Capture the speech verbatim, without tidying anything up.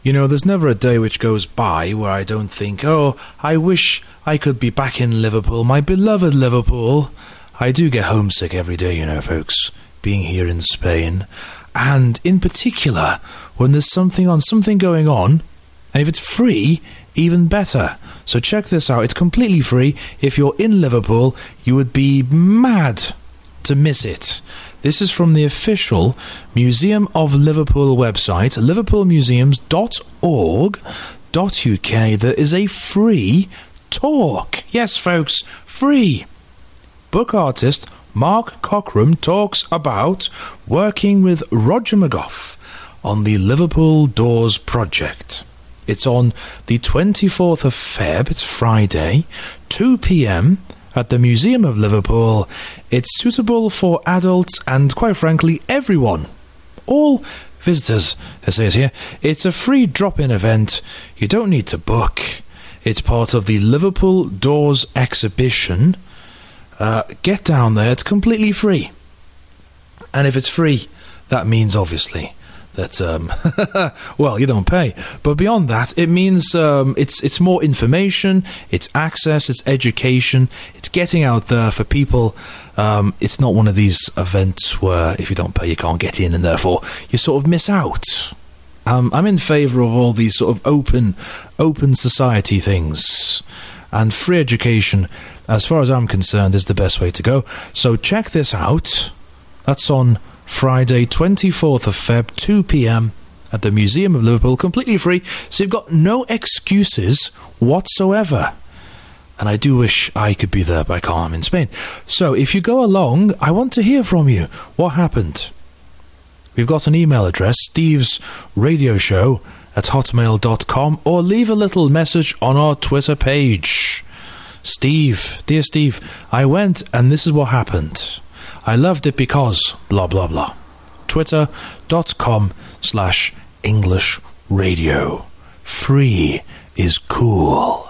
You know, there's never a day which goes by where I don't think, oh, I wish I could be back in Liverpool, my beloved Liverpool. I do get homesick every day, you know, folks, being here in Spain. And in particular, when there's something on, something going on, and if it's free, even better. So check this out. It's completely free. If you're in Liverpool, you would be mad to miss it. This is from the official Museum of Liverpool website, liverpool museums dot org dot U K. There is a free talk. Yes, folks, free. Book artist Mark Cockram talks about working with Roger McGough on the Liverpool Doors project. It's on the twenty-fourth of February, it's Friday, two p.m, at the Museum of Liverpool. It's suitable for adults and, quite frankly, everyone. All visitors, it says here. It's a free drop-in event. You don't need to book. It's part of the Liverpool Doors exhibition. Uh, get down there. It's completely free. And if it's free, that means, obviously, that, um, well, you don't pay. But beyond that, it means um, it's it's more information, it's access, it's education, it's getting out there for people. Um, it's not one of these events where if you don't pay, you can't get in, and therefore you sort of miss out. Um, I'm in favour of all these sort of open, open society things. And free education, as far as I'm concerned, is the best way to go. So check this out. That's on Friday, twenty-fourth of February, two p.m, at the Museum of Liverpool, completely free, so you've got no excuses whatsoever. And I do wish I could be there, but I can't. I'm in Spain. So if you go along, I want to hear from you. What happened? We've got an email address, Steve's Radio Show at hotmail dot com, or leave a little message on our Twitter page. Steve, dear Steve, I went and this is what happened. I loved it because blah blah blah. Twitter dot com slash English Radio. Free is cool.